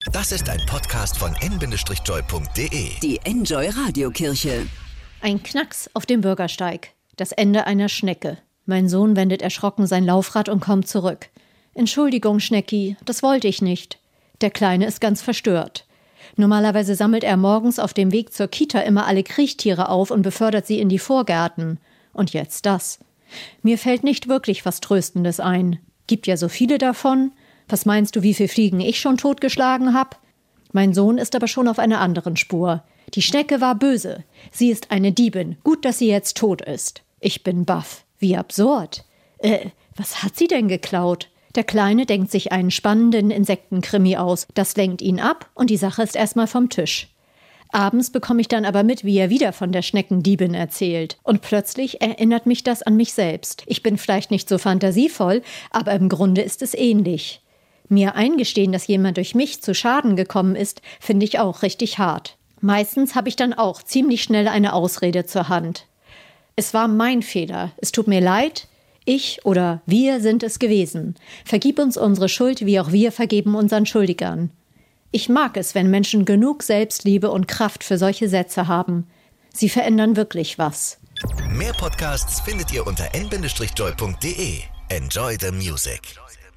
Das ist ein Podcast von n-joy.de. Die Enjoy Radiokirche. Ein Knacks auf dem Bürgersteig. Das Ende einer Schnecke. Mein Sohn wendet erschrocken sein Laufrad und kommt zurück. Entschuldigung, Schnecki, das wollte ich nicht. Der Kleine ist ganz verstört. Normalerweise sammelt er morgens auf dem Weg zur Kita immer alle Kriechtiere auf und befördert sie in die Vorgärten. Und jetzt das. Mir fällt nicht wirklich was Tröstendes ein. Gibt ja so viele davon. Was meinst du, wie viele Fliegen ich schon totgeschlagen hab? Mein Sohn ist aber schon auf einer anderen Spur. Die Schnecke war böse. Sie ist eine Diebin. Gut, dass sie jetzt tot ist. Ich bin baff. Wie absurd. Was hat sie denn geklaut? Der Kleine denkt sich einen spannenden Insektenkrimi aus. Das lenkt ihn ab und die Sache ist erstmal vom Tisch. Abends bekomme ich dann aber mit, wie er wieder von der Schneckendiebin erzählt. Und plötzlich erinnert mich das an mich selbst. Ich bin vielleicht nicht so fantasievoll, aber im Grunde ist es ähnlich. Mir eingestehen, dass jemand durch mich zu Schaden gekommen ist, finde ich auch richtig hart. Meistens habe ich dann auch ziemlich schnell eine Ausrede zur Hand. Es war mein Fehler. Es tut mir leid. Ich oder wir sind es gewesen. Vergib uns unsere Schuld, wie auch wir vergeben unseren Schuldigern. Ich mag es, wenn Menschen genug Selbstliebe und Kraft für solche Sätze haben. Sie verändern wirklich was. Mehr Podcasts findet ihr unter n-joy.de. Enjoy the music.